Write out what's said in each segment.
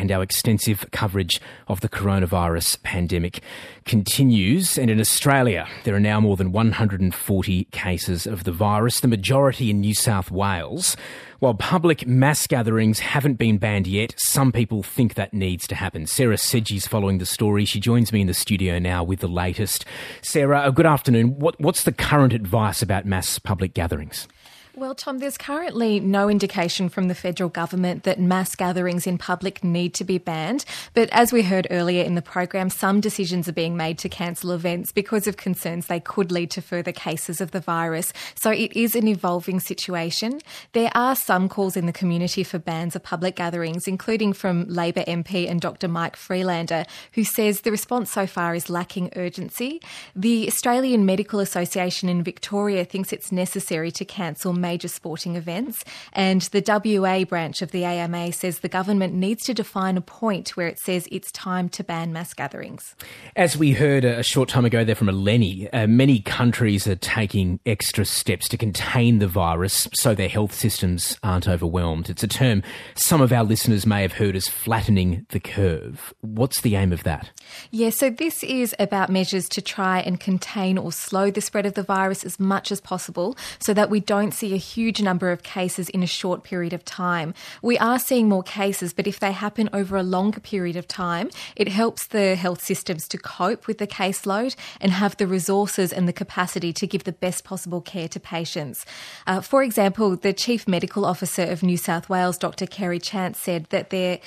and our extensive coverage of the coronavirus pandemic continues. And in Australia, there are now more than 140 cases of the virus, the majority in New South Wales. While public mass gatherings haven't been banned yet, some people think that needs to happen. Sarah Sedgey's following the story. She joins me in the studio now with the latest. Sarah, good afternoon. What's the current advice about mass public gatherings? Well, Tom, there's currently no indication from the federal government that mass gatherings in public need to be banned. But as we heard earlier in the program, some decisions are being made to cancel events because of concerns they could lead to further cases of the virus. So it is an evolving situation. There are some calls in the community for bans of public gatherings, including from Labor MP and Dr Mike Freelander, who says the response so far is lacking urgency. The Australian Medical Association in Victoria thinks it's necessary to cancel major sporting events, and the WA branch of the AMA says the government needs to define a point where it says it's time to ban mass gatherings. As we heard a short time ago there from Eleni, many countries are taking extra steps to contain the virus so their health systems aren't overwhelmed. It's a term some of our listeners may have heard as flattening the curve. What's the aim of that? Yeah, so this is about measures to try and contain or slow the spread of the virus as much as possible so that we don't see a huge number of cases in a short period of time. We are seeing more cases, but if they happen over a longer period of time, it helps the health systems to cope with the caseload and have the resources and the capacity to give the best possible care to patients. For example, the Chief Medical Officer of New South Wales, Dr Kerry Chant, said that that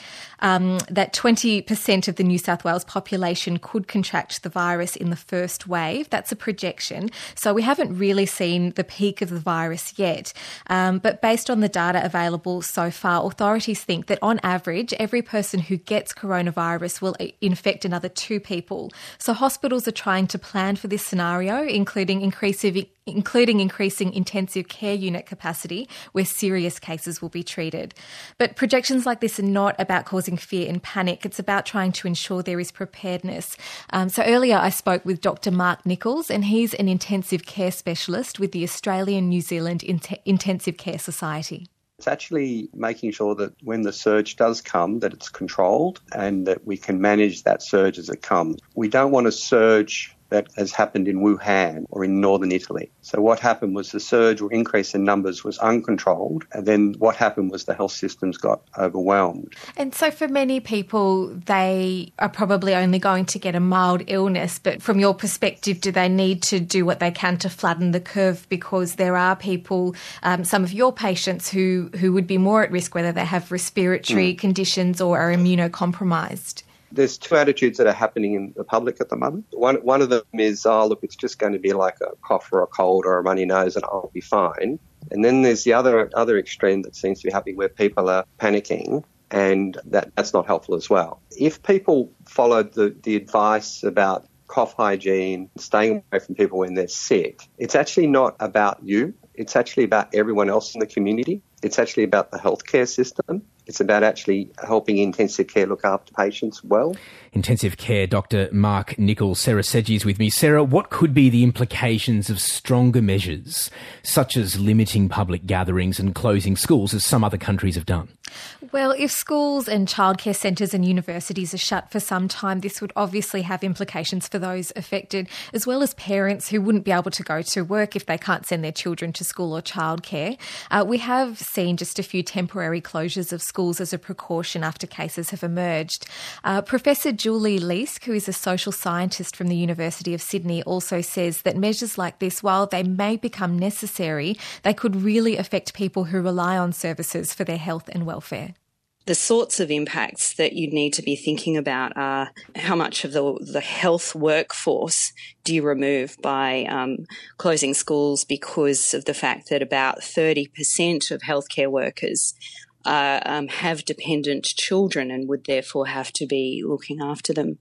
20% of the New South Wales population could contract the virus in the first wave. That's a projection. So we haven't really seen the peak of the virus yet. But based on the data available so far, authorities think that on average, every person who gets coronavirus will infect another 2 people. So hospitals are trying to plan for this scenario, including increasing intensive care unit capacity where serious cases will be treated. But projections like this are not about causing fear and panic. It's about trying to ensure there is preparedness. So earlier I spoke with Dr Mark Nichols, and he's an intensive care specialist with the Australian New Zealand Intensive Care Society. It's actually making sure that when the surge does come, that it's controlled and that we can manage that surge as it comes. We don't want a surge that has happened in Wuhan or in northern Italy. So what happened was the surge or increase in numbers was uncontrolled, and then what happened was the health systems got overwhelmed. And so for many people, they are probably only going to get a mild illness, but from your perspective, do they need to do what they can to flatten the curve? Because there are people, some of your patients who would be more at risk, whether they have respiratory conditions or are immunocompromised. There's 2 attitudes that are happening in the public at the moment. One of them is, look, it's just going to be like a cough or a cold or a runny nose and I'll be fine. And then there's the other extreme that seems to be happening where people are panicking, and that's not helpful as well. If people followed the advice about cough hygiene, staying away from people when they're sick, it's actually not about you. It's actually about everyone else in the community. It's actually about the healthcare system. It's about actually helping intensive care look after patients well. Intensive care Dr Mark Nichols. Sarah Sedgey is with me. Sarah, what could be the implications of stronger measures, such as limiting public gatherings and closing schools, as some other countries have done? Well, if schools and childcare centres and universities are shut for some time, this would obviously have implications for those affected, as well as parents who wouldn't be able to go to work if they can't send their children to school or childcare. We have seen just a few temporary closures of schools as a precaution after cases have emerged. Professor Julie Leask, who is a social scientist from the University of Sydney, also says that measures like this, while they may become necessary, they could really affect people who rely on services for their health and welfare. The sorts of impacts that you'd need to be thinking about are how much of the health workforce do you remove by closing schools, because of the fact that about 30% of healthcare workers have dependent children and would therefore have to be looking after them.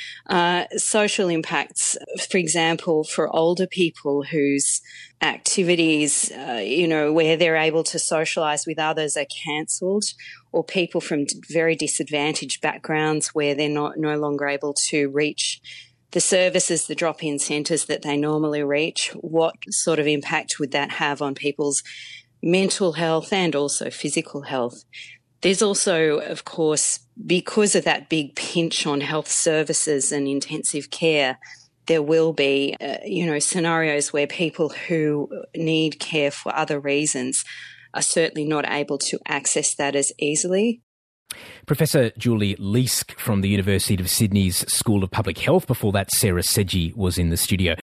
Social impacts, for example, for older people whose activities, where they're able to socialise with others are cancelled, or people from very disadvantaged backgrounds where they're no longer able to reach the services, the drop-in centres that they normally reach. What sort of impact would that have on people's mental health and also physical health? There's also, of course, because of that big pinch on health services and intensive care, there will be, scenarios where people who need care for other reasons are certainly not able to access that as easily. Professor Julie Leask from the University of Sydney's School of Public Health. Before that, Sarah Sedgey was in the studio.